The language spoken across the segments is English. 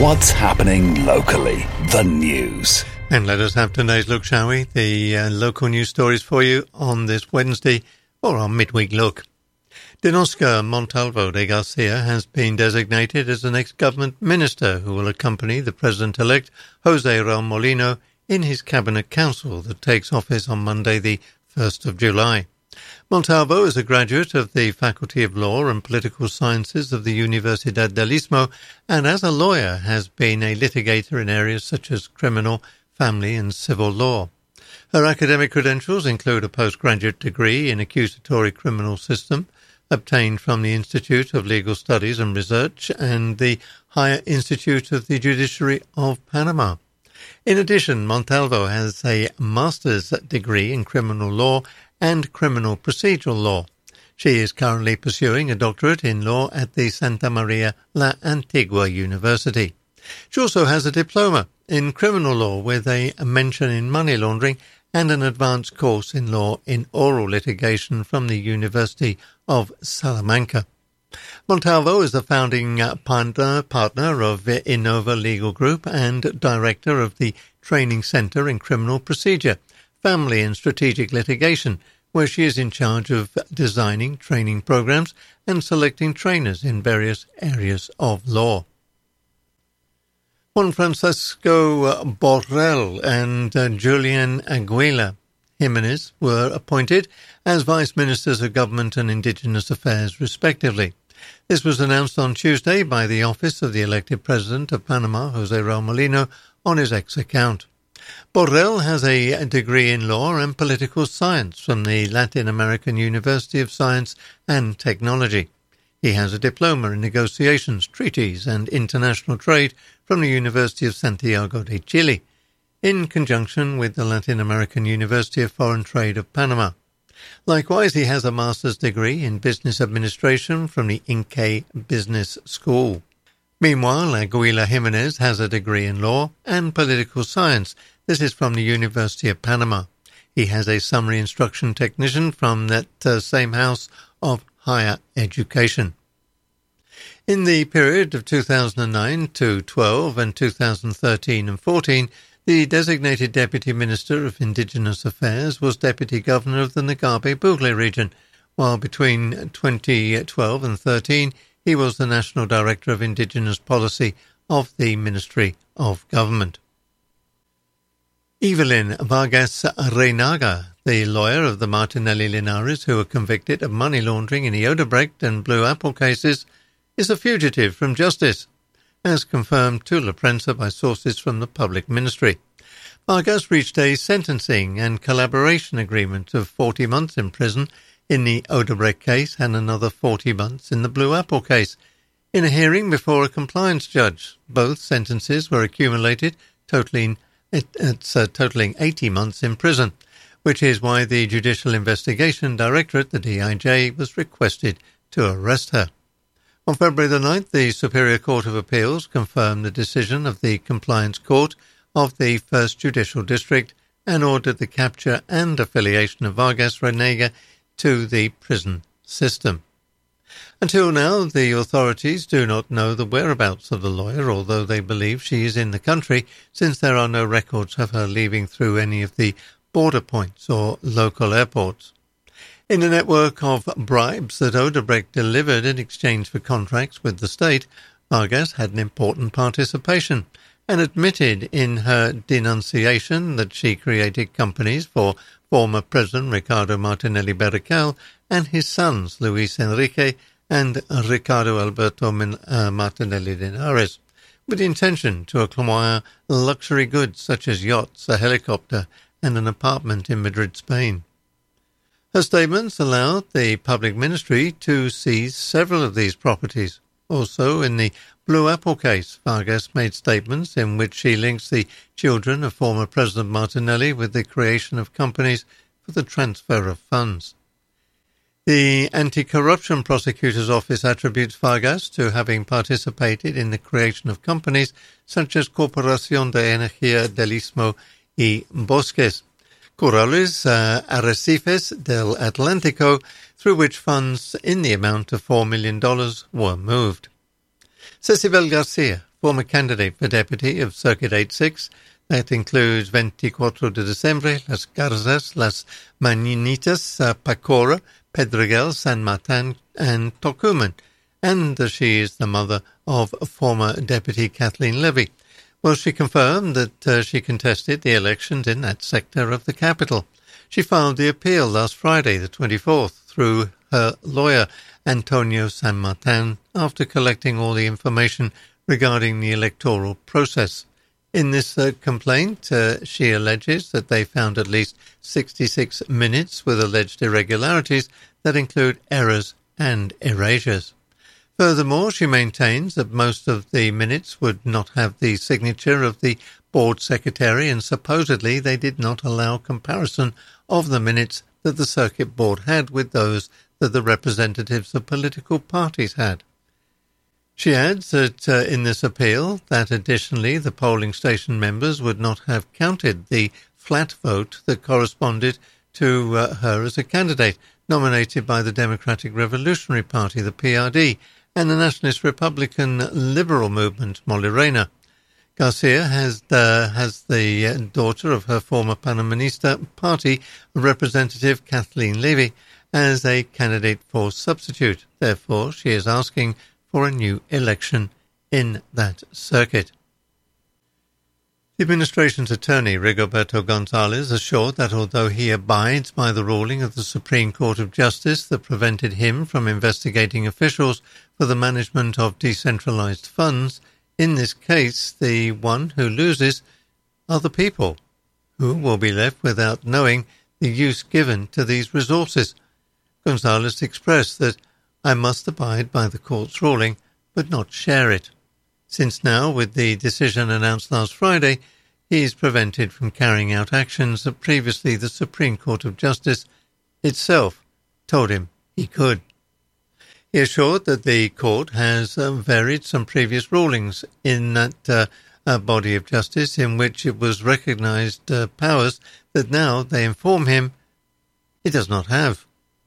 What's happening locally? The news. And let us have today's look, shall we? The local news stories for you on this Wednesday, or our midweek look. Dinosca Montalvo de Garcia has been designated as the next government minister who will accompany the president-elect Jose Raul Molino in his cabinet council that takes office on Monday the 1st of July. Montalvo is a graduate of the Faculty of Law and Political Sciences of the Universidad del Istmo, and as a lawyer has been a litigator in areas such as criminal, family and civil law. Her academic credentials include a postgraduate degree in accusatory criminal system, obtained from the Institute of Legal Studies and Research and the Higher Institute of the Judiciary of Panama. In addition, Montalvo has a master's degree in criminal law and criminal procedural law. She is currently pursuing a doctorate in law at the Santa Maria la Antigua University. She also has a diploma in criminal law with a mention in money laundering and an advanced course in law in oral litigation from the University of Salamanca. Montalvo is the founding partner of Innova Legal Group and director of the Training Center in Criminal Procedure, Family and Strategic Litigation, where she is in charge of designing training programs and selecting trainers in various areas of law. Juan Francisco Borrell and Julian Aguila Jimenez were appointed as Vice Ministers of Government and Indigenous Affairs, respectively. This was announced on Tuesday by the office of the elected President of Panama, Jose Raul Molino, on his X account. Borrell has a degree in law and political science from the Latin American University of Science and Technology. He has a diploma in negotiations, treaties and international trade from the University of Santiago de Chile, in conjunction with the Latin American University of Foreign Trade of Panama. Likewise, he has a master's degree in business administration from the Inca Business School. Meanwhile, Aguila Jimenez has a degree in law and political science. This is from the University of Panama. He has a summary instruction technician from that same house of higher education. In the period of 2009 to 12 and 2013 and 14, the designated Deputy Minister of Indigenous Affairs was Deputy Governor of the Nagabe-Bugle region, while between 2012 and 13 he was the National Director of Indigenous Policy of the Ministry of Government. Evelyn Vargas Reynaga, the lawyer of the Martinelli Linares who were convicted of money laundering in the Odebrecht and Blue Apple cases, is a fugitive from justice, as confirmed to La Prensa by sources from the public ministry. Vargas reached a sentencing and collaboration agreement of 40 months in prison in the Odebrecht case and another 40 months in the Blue Apple case, in a hearing before a compliance judge. Both sentences were accumulated, totaling 80 months in prison, which is why the Judicial Investigation Directorate, the DIJ, was requested to arrest her. On February the 9th, the Superior Court of Appeals confirmed the decision of the Compliance Court of the First Judicial District and ordered the capture and affiliation of Vargas Reynaga to the prison system. Until now, the authorities do not know the whereabouts of the lawyer, although they believe she is in the country, since there are no records of her leaving through any of the border points or local airports. In a network of bribes that Odebrecht delivered in exchange for contracts with the state, Vargas had an important participation and admitted in her denunciation that she created companies for former President Ricardo Martinelli Berrocal and his sons Luis Enrique and Ricardo Alberto Martinelli Linares, with the intention to acquire luxury goods such as yachts, a helicopter and an apartment in Madrid, Spain. Her statements allowed the public ministry to seize several of these properties. Also, in the Blue Apple case, Vargas made statements in which she links the children of former President Martinelli with the creation of companies for the transfer of funds. The Anti-Corruption Prosecutor's Office attributes Vargas to having participated in the creation of companies such as Corporación de Energía del Istmo y Bosques, Corrales Arrecifes del Atlántico, through which funds in the amount of $4 million were moved. Cecibel Garcia, former candidate for deputy of Circuit 86. That includes 24 de Diciembre, Las Garzas, Las Mañanitas, Pacora, Pedregal, San Martin, and Tocumen. And she is the mother of former deputy Kathleen Levy. Well, she confirmed that she contested the elections in that sector of the capital. She filed the appeal last Friday, the 24th, through her lawyer, Antonio San Martin, after collecting all the information regarding the electoral process. In this complaint, she alleges that they found at least 66 minutes with alleged irregularities that include errors and erasures. Furthermore, she maintains that most of the minutes would not have the signature of the board secretary, and supposedly they did not allow comparison of the minutes that the circuit board had with those that the representatives of political parties had. She adds that in this appeal that additionally the polling station members would not have counted the flat vote that corresponded to her as a candidate nominated by the Democratic Revolutionary Party, the PRD, and the Nationalist Republican Liberal Movement, Molirena. Garcia has the daughter of her former Panamanista party, Representative Kathleen Levy, as a candidate for substitute. Therefore, she is asking for a new election in that circuit. The administration's attorney, Rigoberto Gonzalez, assured that although he abides by the ruling of the Supreme Court of Justice that prevented him from investigating officials for the management of decentralized funds, in this case, the one who loses are the people, who will be left without knowing the use given to these resources. Gonzalez expressed that I must abide by the court's ruling, but not share it. Since now, with the decision announced last Friday, he is prevented from carrying out actions that previously the Supreme Court of Justice itself told him he could. He assured that the court has varied some previous rulings in that body of justice in which it was recognized powers that now they inform him he does not have.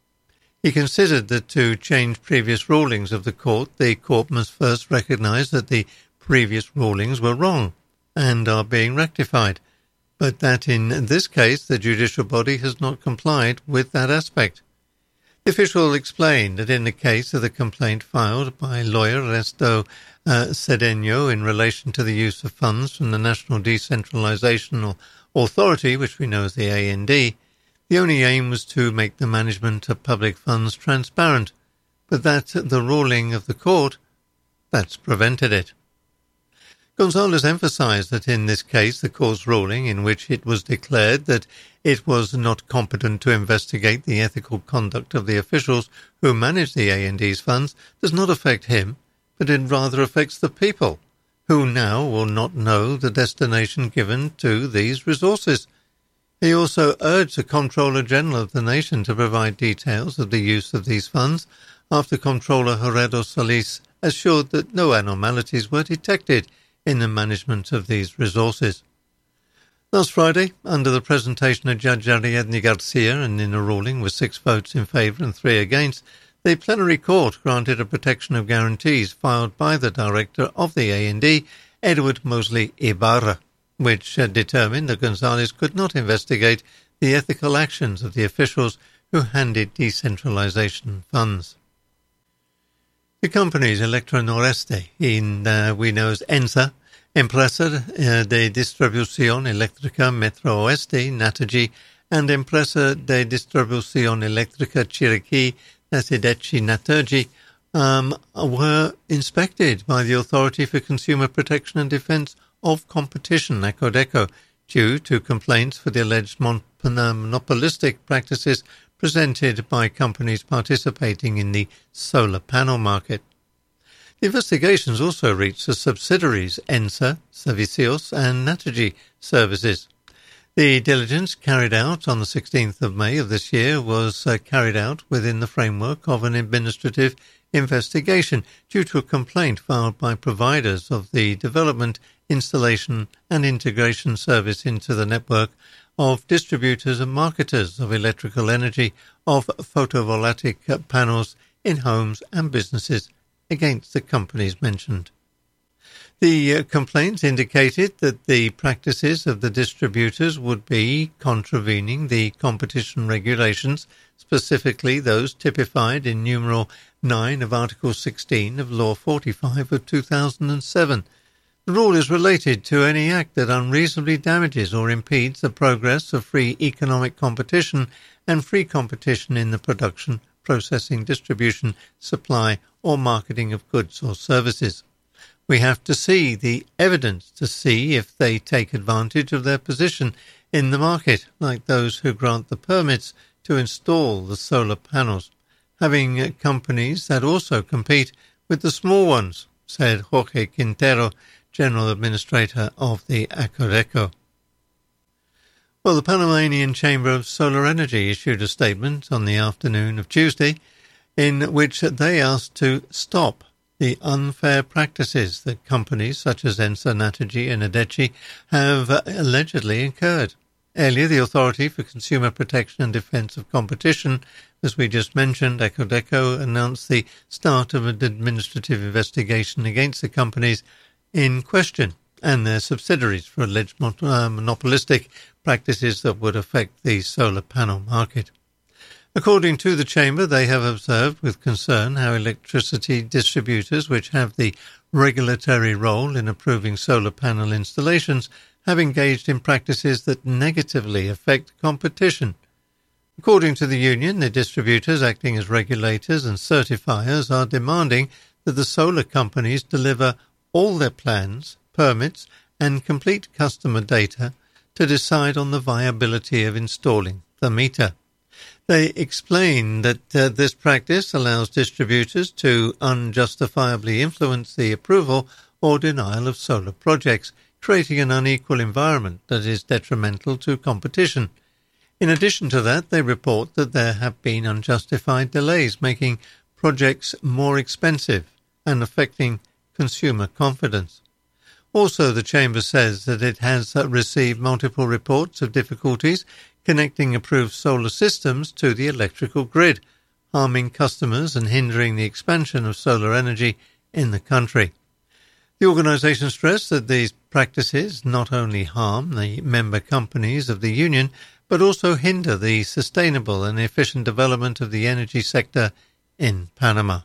He considered that to change previous rulings of the court must first recognize that the previous rulings were wrong and are being rectified, but that in this case the judicial body has not complied with that aspect. The official explained that in the case of the complaint filed by lawyer Ernesto Cedeno in relation to the use of funds from the National Decentralization Authority, which we know as the AND, the only aim was to make the management of public funds transparent, but that the ruling of the court, that's prevented it. Gonzalez emphasized that in this case the court's ruling, in which it was declared that it was not competent to investigate the ethical conduct of the officials who manage the AND's funds, does not affect him, but it rather affects the people, who now will not know the destination given to these resources. He also urged the Comptroller General of the nation to provide details of the use of these funds after Comptroller Gerardo Solis assured that no anomalies were detected in the management of these resources. Last Friday, under the presentation of Judge Ariadne Garcia and in a ruling with 6 votes in favour and 3 against, the plenary court granted a protection of guarantees filed by the director of the AND, Edward Mosley Ibarra, which determined that Gonzalez could not investigate the ethical actions of the officials who handed decentralization funds. The companies Electronoreste, we know as ENSA, Empresa de Distribución Eléctrica Metro Oeste, Naturgy, and Empresa de Distribución Eléctrica Chiriquí, that's Idechi Naturgy, were inspected by the Authority for Consumer Protection and Defense of Competition, ACODECO, due to complaints for the alleged monopolistic practices presented by companies participating in the solar panel market. The investigations also reached the subsidiaries ENSA, Servicios and Naturgy Services. The diligence carried out on the 16th of May of this year was carried out within the framework of an administrative investigation due to a complaint filed by providers of the development, installation and integration service into the network of distributors and marketers of electrical energy of photovoltaic panels in homes and businesses against the companies mentioned. The complaints indicated that the practices of the distributors would be contravening the competition regulations, specifically those typified in numeral 9 of Article 16 of Law 45 of 2007. The rule is related to any act that unreasonably damages or impedes the progress of free economic competition and free competition in the production, processing, distribution, supply or marketing of goods or services. We have to see the evidence to see if they take advantage of their position in the market, like those who grant the permits to install the solar panels, having companies that also compete with the small ones, said Jorge Quintero, General Administrator of the ACODECO. Well, the Panamanian Chamber of Solar Energy issued a statement on the afternoon of Tuesday in which they asked to stop the unfair practices that companies such as Ensa, Naturgy and Adechi have allegedly incurred. Earlier, the Authority for Consumer Protection and Defence of Competition, as we just mentioned, ACODECO, announced the start of an administrative investigation against the companies in question and their subsidiaries for alleged monopolistic practices that would affect the solar panel market. According to the Chamber, they have observed with concern how electricity distributors, which have the regulatory role in approving solar panel installations, have engaged in practices that negatively affect competition. According to the union, the distributors, acting as regulators and certifiers, are demanding that the solar companies deliver all their plans, permits and complete customer data to decide on the viability of installing the meter. They explain that this practice allows distributors to unjustifiably influence the approval or denial of solar projects, creating an unequal environment that is detrimental to competition. In addition to that, they report that there have been unjustified delays, making projects more expensive and affecting consumer confidence. Also, the Chamber says that it has received multiple reports of difficulties connecting approved solar systems to the electrical grid, harming customers and hindering the expansion of solar energy in the country. The organisation stressed that these practices not only harm the member companies of the union, but also hinder the sustainable and efficient development of the energy sector in Panama.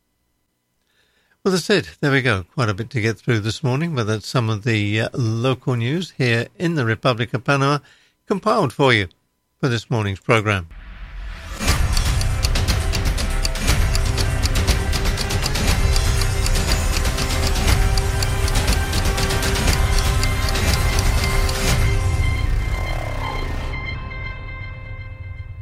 Well, that's it. There we go. Quite a bit to get through this morning, but that's some of the local news here in the Republic of Panama compiled for you for this morning's program.